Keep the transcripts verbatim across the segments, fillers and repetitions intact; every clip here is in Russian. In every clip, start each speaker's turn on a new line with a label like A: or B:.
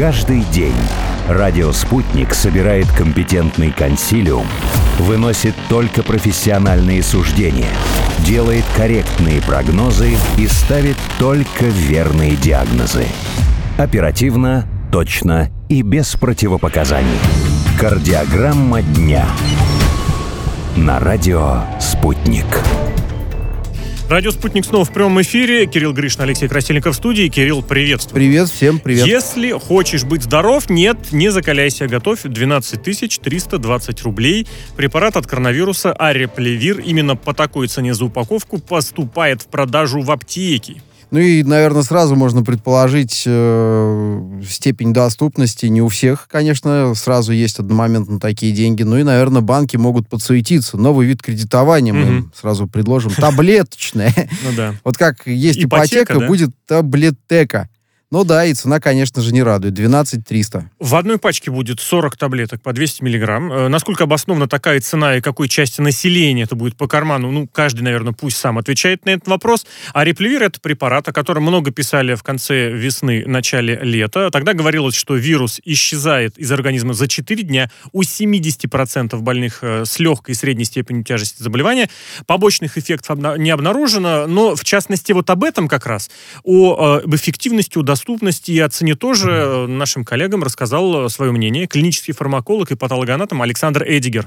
A: Каждый день радио «Спутник» собирает компетентный консилиум, выносит только профессиональные суждения, делает корректные прогнозы и ставит только верные диагнозы. Оперативно, точно и без противопоказаний. Кардиограмма дня. На радио «Спутник».
B: Радио «Спутник» снова в прямом эфире. Кирилл Гришин, Алексей Красильников в студии. Кирилл, приветствую.
C: Привет, всем привет.
B: Если хочешь быть здоров, нет, не закаляйся, готовь. двенадцать тысяч триста двадцать рублей. Препарат от коронавируса Ареплевир именно по такой цене за упаковку поступает в продажу в аптеки.
C: Ну и, наверное, сразу можно предположить э, степень доступности. Не у всех, конечно, сразу есть одномоментно такие деньги. Ну и, наверное, банки могут подсуетиться. Новый вид кредитования мы им сразу предложим. Таблеточная.
B: Ну да.
C: Вот как есть ипотека, будет таблетека. Ну да, и цена, конечно же, не радует. двенадцать триста.
B: В одной пачке будет сорок таблеток по двести миллиграмм. Э, насколько обоснована такая цена и какой части населения это будет по карману? Ну, каждый, наверное, пусть сам отвечает на этот вопрос. А Ареплевир — это препарат, о котором много писали в конце весны, начале лета. Тогда говорилось, что вирус исчезает из организма за четыре дня. У семьдесят процентов больных э, с легкой и средней степенью тяжести заболевания. Побочных эффектов обна- не обнаружено, но, в частности, вот об этом как раз, о э, эффективности, о доступности и о цене тоже нашим коллегам рассказал свое мнение клинический фармаколог и патологоанатом Александр Эдигер.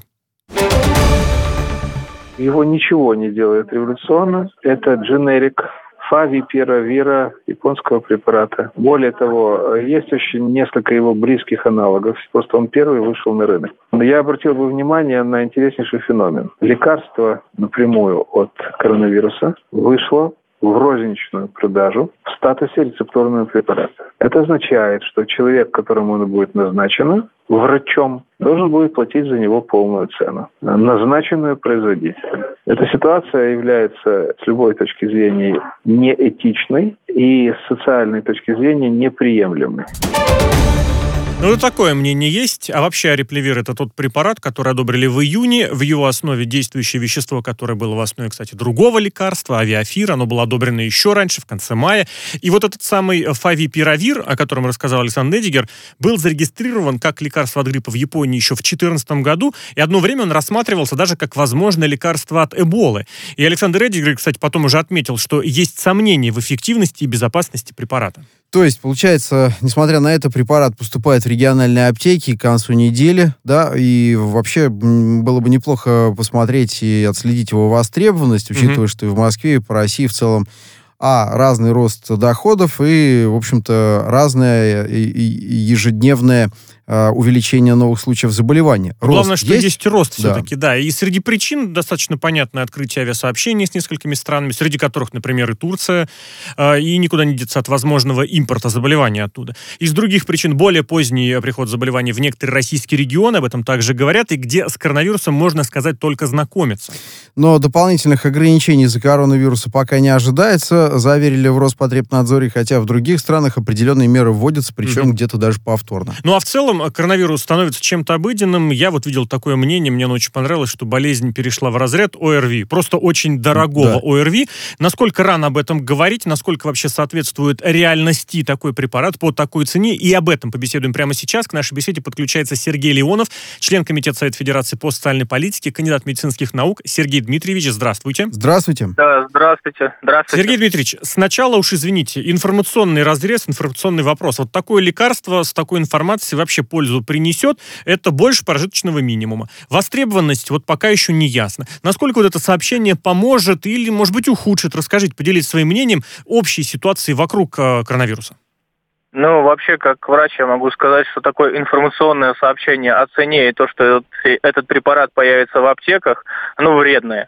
D: Его ничего не делает революционно. Это дженерик фавипиравира, японского препарата. Более того, есть очень несколько его близких аналогов. Просто он первый вышел на рынок. Я обратил бы внимание на интереснейший феномен. Лекарство напрямую от коронавируса вышло в розничную продажу в статусе рецептурного препарата. Это означает, что человек, которому оно будет назначено, врачом, должен будет платить за него полную цену, назначенную производителем. Эта ситуация является с любой точки зрения неэтичной и с социальной точки зрения неприемлемой.
B: Ну, такое мнение есть. А вообще Ареплевир — это тот препарат, который одобрили в июне. В его основе действующее вещество, которое было в основе, кстати, другого лекарства, авиафир. Оно было одобрено еще раньше, в конце мая. И вот этот самый фавипиравир, о котором рассказал Александр Эдигер, был зарегистрирован как лекарство от гриппа в Японии еще в две тысячи четырнадцатом году. И одно время он рассматривался даже как возможное лекарство от эболы. И Александр Эдигер, кстати, потом уже отметил, что есть сомнения в эффективности и безопасности препарата.
C: То есть, получается, несмотря на это, препарат поступает в региональные аптеки к концу недели, да, и вообще было бы неплохо посмотреть и отследить его востребованность, учитывая, mm-hmm. что и в Москве, и по России в целом, а, разный рост доходов и, в общем-то, разное и, и ежедневное а, увеличение новых случаев заболевания. Рост
B: Главное, что есть, есть рост
C: да.
B: все-таки, да. И среди причин достаточно понятное открытие авиасообщений с несколькими странами, среди которых, например, и Турция, э, и никуда не деться от возможного импорта заболевания оттуда. Из других причин более поздний приход заболеваний в некоторые российские регионы, об этом также говорят, и где с коронавирусом, можно сказать, только знакомиться.
C: Но дополнительных ограничений из-за коронавируса пока не ожидается, заверили в Роспотребнадзоре, хотя в других странах определенные меры вводятся, причем mm-hmm. где-то даже повторно.
B: Ну а в целом коронавирус становится чем-то обыденным. Я вот видел такое мнение, мне оно очень понравилось, что болезнь перешла в разряд о эр ви. Просто очень дорогого да. о эр ви. Насколько рано об этом говорить, насколько вообще соответствует реальности такой препарат по такой цене, и об этом побеседуем прямо сейчас. К нашей беседе подключается Сергей Леонов, член Комитета Совета Федерации по социальной политике, кандидат медицинских наук. Сергей Дмитриевич, здравствуйте.
C: Здравствуйте.
E: Да, здравствуйте. Здравствуйте.
B: Сергей Дмитриевич, сначала уж извините, информационный разрез, информационный вопрос. Вот такое лекарство с такой информацией вообще пользу принесет, это больше прожиточного минимума. Востребованность вот пока еще не ясно. Насколько вот это сообщение поможет или, может быть, ухудшит? Расскажите, поделитесь своим мнением общей ситуации вокруг э, коронавируса.
E: Ну, вообще, как врач, я могу сказать, что такое информационное сообщение о цене и то, что этот, этот препарат появится в аптеках, оно вредное.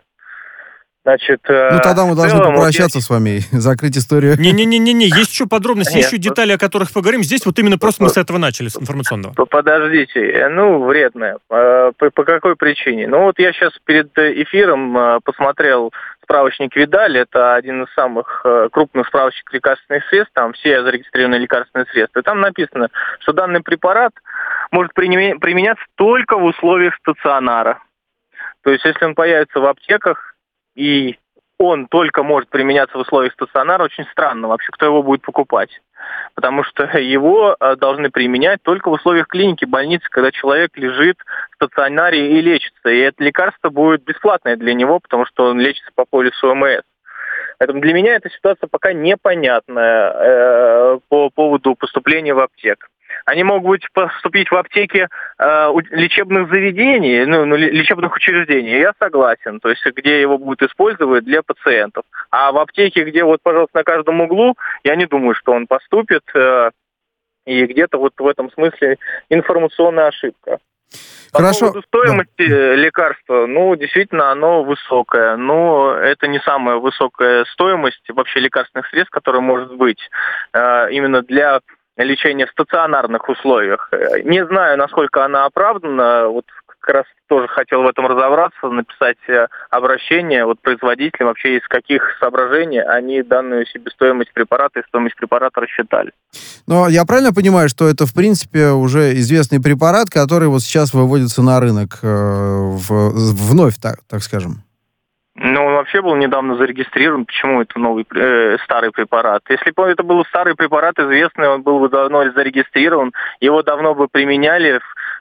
E: Значит,
C: ну, тогда мы должны целом, попрощаться вот я... с вами и закрыть историю.
B: Не-не-не-не, есть еще подробности, есть еще детали, о которых поговорим. Здесь вот именно просто мы с этого начали, с информационного.
E: Подождите, ну, вредное. По, по какой причине? Ну, вот я сейчас перед эфиром посмотрел справочник Видаль, это один из самых крупных справочников лекарственных средств, там все зарегистрированные лекарственные средства. И там написано, что данный препарат может применяться только в условиях стационара. То есть, если он появится в аптеках, и он только может применяться в условиях стационара, очень странно вообще, кто его будет покупать. Потому что его должны применять только в условиях клиники, больницы, когда человек лежит в стационаре и лечится. И это лекарство будет бесплатное для него, потому что он лечится по полису эм эс. Поэтому для меня эта ситуация пока непонятная э, по поводу поступления в аптек. Они могут поступить в аптеки э, лечебных заведений, ну, ну, лечебных учреждений, я согласен, то есть где его будут использовать для пациентов. А в аптеке, где вот, пожалуйста, на каждом углу, я не думаю, что он поступит, э, и где-то вот в этом смысле информационная ошибка. По
C: Хорошо.
E: поводу стоимости да. лекарства, ну, действительно, оно высокое, но это не самая высокая стоимость вообще лекарственных средств, которая может быть э, именно для лечения в стационарных условиях. Не знаю, насколько она оправдана, вот как раз тоже хотел в этом разобраться, написать обращение вот производителям, вообще из каких соображений они данную себестоимость препарата и стоимость препарата рассчитали.
C: Но я правильно понимаю, что это, в принципе, уже известный препарат, который вот сейчас выводится на рынок э, в, вновь, так, так скажем?
E: Ну, он вообще был недавно зарегистрирован. Почему это новый, э, старый препарат? Если бы это был старый препарат, известный, он был бы давно зарегистрирован, его давно бы применяли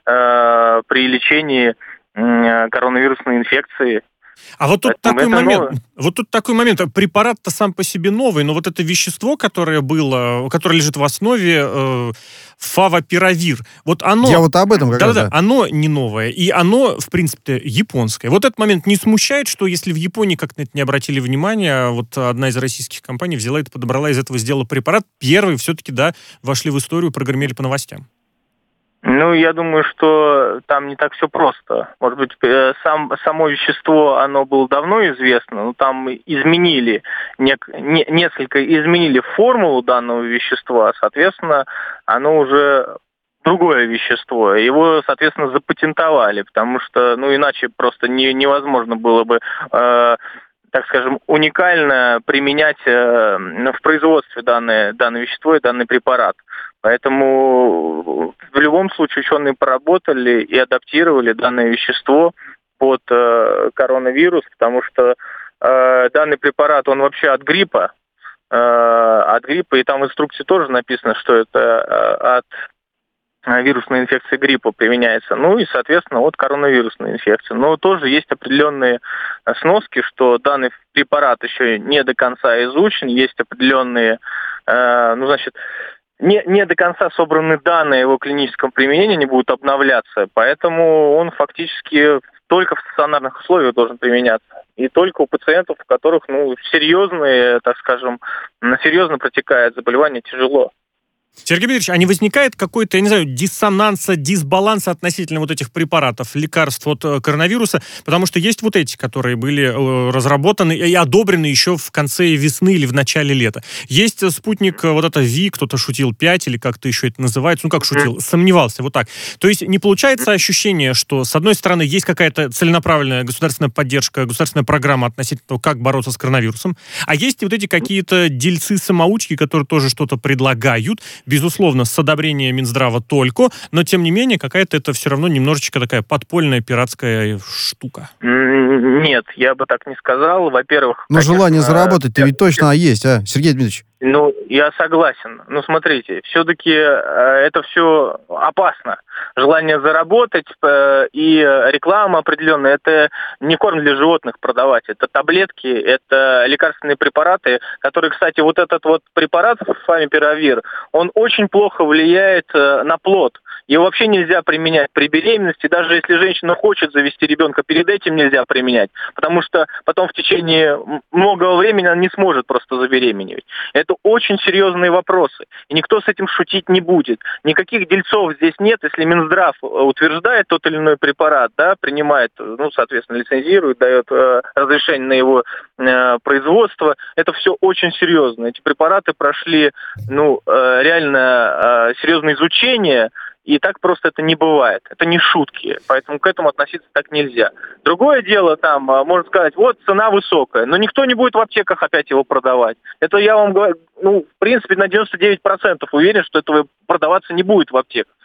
E: э, при лечении э, коронавирусной инфекции.
B: А вот тут
E: Поэтому
B: такой момент,
E: новое.
B: вот тут такой момент, препарат-то сам по себе новый, но вот это вещество, которое было, которое лежит в основе, э, фавипиравир, вот оно...
C: Я вот об этом как раз,
B: да. Оно не новое, и оно, в принципе, японское. Вот этот момент не смущает, что если в Японии как-то на это не обратили внимания, вот одна из российских компаний взяла это, подобрала, из этого сделала препарат, первый все-таки, да, вошли в историю, прогремели по новостям.
E: Ну, я думаю, что там не так все просто. Может быть, сам, само вещество, оно было давно известно, но там изменили, не, не, несколько изменили формулу данного вещества, соответственно, оно уже другое вещество. Его, соответственно, запатентовали, потому что, ну, иначе просто не, невозможно было бы... Э, так скажем, уникально применять э, в производстве данное, данное вещество и данный препарат. Поэтому в любом случае ученые поработали и адаптировали данное вещество под э, коронавирус, потому что э, данный препарат, он вообще от гриппа, э, от гриппа, и там в инструкции тоже написано, что это э, от вирусной инфекции гриппа применяется, ну и, соответственно, от коронавирусной инфекции. Но тоже есть определенные сноски, что данный препарат еще не до конца изучен, есть определенные, э, ну, значит, не, не до конца собраны данные о его клиническом применении, они будут обновляться, поэтому он фактически только в стационарных условиях должен применяться. И только у пациентов, у которых, ну, серьезные, так скажем, серьезно протекает заболевание, тяжело.
B: Сергей Дмитриевич, а не возникает какой-то, я не знаю, диссонанса, дисбаланса относительно вот этих препаратов, лекарств от коронавируса? Потому что есть вот эти, которые были разработаны и одобрены еще в конце весны или в начале лета. Есть спутник, вот это Ви, кто-то шутил, пять, или как-то еще это называется, ну как шутил, сомневался, вот так. То есть не получается ощущение, что с одной стороны есть какая-то целенаправленная государственная поддержка, государственная программа относительно того, как бороться с коронавирусом, а есть и вот эти какие-то дельцы-самоучки, которые тоже что-то предлагают, безусловно, с одобрения Минздрава только, но, тем не менее, какая-то это все равно немножечко такая подпольная пиратская штука.
E: Нет, я бы так не сказал. Во-первых...
C: Но конечно, желание заработать-то ведь точно есть, а, Сергей Дмитриевич?
E: Ну, я согласен. Ну, смотрите, все-таки э, это все опасно. Желание заработать э, и реклама определенная, это не корм для животных продавать, это таблетки, это лекарственные препараты, которые, кстати, вот этот вот препарат, фавипиравир, он очень плохо влияет э, на плод. Его вообще нельзя применять при беременности, даже если женщина хочет завести ребенка, перед этим нельзя применять, потому что потом в течение многого времени она не сможет просто забеременеть. Это очень серьезные вопросы, и никто с этим шутить не будет. Никаких дельцов здесь нет, если Минздрав утверждает тот или иной препарат, да, принимает, ну, соответственно, лицензирует, дает э, разрешение на его э, производство, это все очень серьезно. Эти препараты прошли, ну, э, реально э, серьезное изучение, и так просто это не бывает. Это не шутки. Поэтому к этому относиться так нельзя. Другое дело, там, можно сказать, вот цена высокая, но никто не будет в аптеках опять его продавать. Это я вам говорю, ну, в принципе, на девяносто девять процентов уверен, что этого продаваться не будет в аптеках.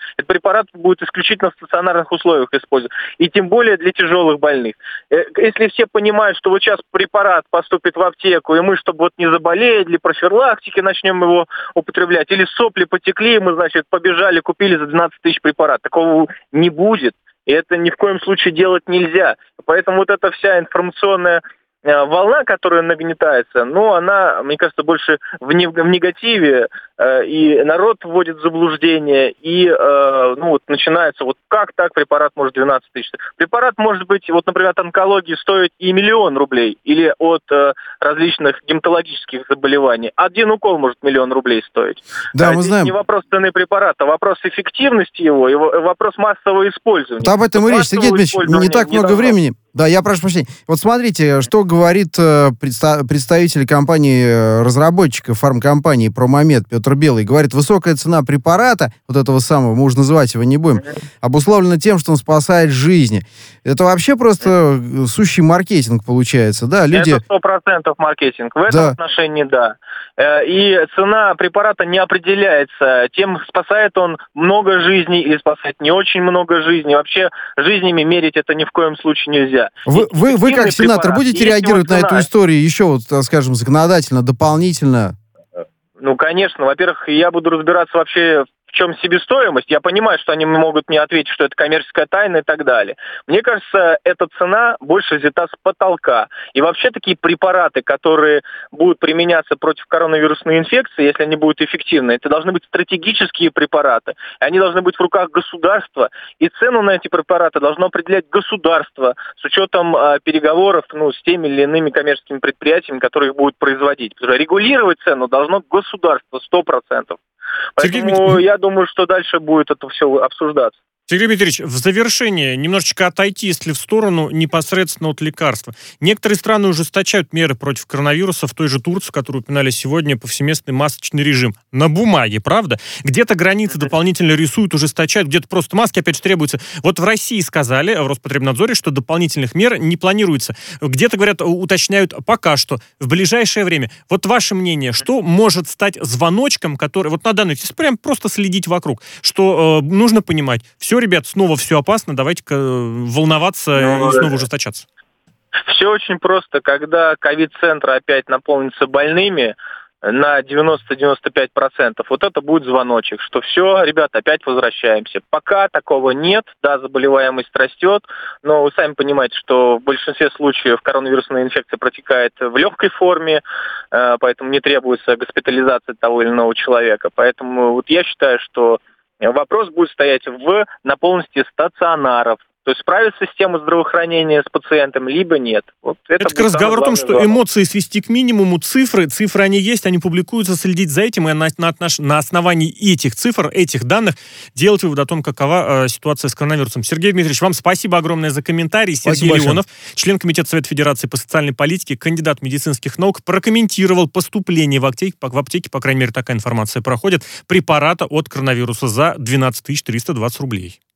E: Этот препарат будет исключительно в стационарных условиях использоваться. И тем более для тяжелых больных. Если все понимают, что вот сейчас препарат поступит в аптеку, и мы, чтобы вот не заболеть, для профилактики начнем его употреблять, или сопли потекли, мы, значит, побежали, купили за двенадцать тысяч препарат. Такого не будет. И это ни в коем случае делать нельзя. Поэтому вот эта вся информационная волна, которая нагнетается, ну, она, мне кажется, больше в негативе, э, и народ вводит в заблуждение, и, э, ну, вот начинается, вот как так препарат может двенадцать тысяч? Препарат может быть, вот, например, от онкологии стоит и миллион рублей, или от э, различных гематологических заболеваний. Один укол может миллион рублей стоить.
C: Да,
E: а
C: мы
E: здесь
C: знаем.
E: Не вопрос цены препарата, а вопрос эффективности его, его вопрос массового использования.
C: Да, об этом и речь. Сергей Дмитриевич, не так много
E: должно.
C: времени. Да, я прошу прощения. Вот смотрите, что говорит э, предста- представитель компании, э, разработчика фармкомпании Промомед Петр Белый. Говорит, высокая цена препарата, вот этого самого, мы уже называть его не будем, обусловлена тем, что он спасает жизни. Это вообще просто сущий маркетинг получается, да? Люди...
E: Это сто процентов маркетинг. В этом
C: Да.
E: отношении, да. Э, И цена препарата не определяется тем, спасает он много жизней или спасает не очень много жизней. Вообще жизнями мерить это ни в коем случае нельзя.
C: Вы, вы, вы как
E: Эффективный
C: сенатор
E: препарат,
C: будете
E: если
C: реагировать
E: вот
C: на эту
E: цена-
C: историю еще, вот, так скажем, законодательно, дополнительно?
E: Ну, конечно. Во-первых, я буду разбираться вообще, в чем себестоимость. Я понимаю, что они могут мне ответить, что это коммерческая тайна и так далее. Мне кажется, эта цена больше взята с потолка. И вообще такие препараты, которые будут применяться против коронавирусной инфекции, если они будут эффективны, это должны быть стратегические препараты. Они должны быть в руках государства. И цену на эти препараты должно определять государство с учетом э, переговоров ну, с теми или иными коммерческими предприятиями, которые их будут производить. Потому что регулировать цену должно государство сто процентов.
B: Сергей
E: Поэтому
B: Дмитриевич,
E: я думаю, что дальше будет это все обсуждаться.
B: Сергей Дмитриевич, в завершение немножечко отойти, если в сторону непосредственно от лекарства. Некоторые страны ужесточают меры против коронавируса, в той же Турции, которую упоминали сегодня, повсеместный масочный режим. На бумаге, правда? Где-то границы дополнительно рисуют, ужесточают, где-то просто маски опять же требуются. Вот в России сказали, в Роспотребнадзоре, что дополнительных мер не планируется. Где-то, говорят, уточняют пока что, в ближайшее время. Вот ваше мнение, что может стать звоночком, который, вот на данный, если прям просто следить вокруг, что э, нужно понимать, все, ребят, снова все опасно, давайте-ка волноваться
E: Ну,
B: и снова ужесточаться.
E: Все очень просто. Когда ковид-центры опять наполнятся больными на девяносто-девяносто пять процентов, вот это будет звоночек, что все, ребят, опять возвращаемся. Пока такого нет, да, заболеваемость растет, но вы сами понимаете, что в большинстве случаев коронавирусная инфекция протекает в легкой форме, поэтому не требуется госпитализация того или иного человека. Поэтому вот я считаю, что вопрос будет стоять в наполненности стационаров. То есть справится система здравоохранения с пациентом, либо нет. Вот это
B: Это к разговору о том, что
E: звонок.
B: эмоции свести к минимуму, цифры, цифры они есть, они публикуются, следить за этим, и на, на, на основании этих цифр, этих данных делать вывод о том, какова э, ситуация с коронавирусом. Сергей Дмитриевич, вам спасибо огромное за комментарий. Сергей
C: Спасибо
B: Леонов, член Комитета Совета Федерации по социальной политике, кандидат медицинских наук, прокомментировал поступление в аптеке, в аптеке, по крайней мере, такая информация проходит, препарата от коронавируса за двенадцать тысяч триста двадцать рублей.